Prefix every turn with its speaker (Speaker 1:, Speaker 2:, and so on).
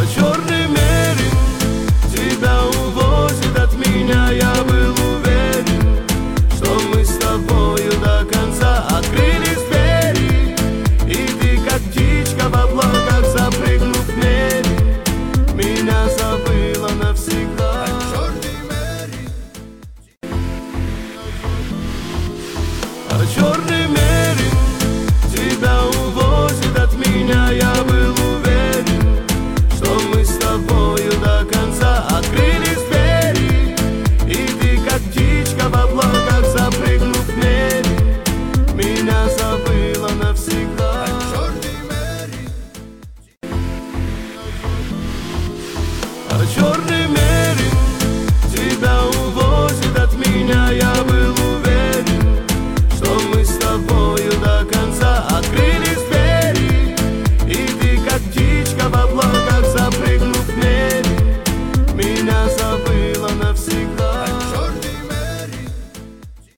Speaker 1: черный мерин тебя увозит от меня. Я был уверен, что мы с тобою до конца. Открылись двери, и ты как птичка в облаках, запрыгнув в мерин, меня забыла навсегда. Черный мерин тебя увозит от меня.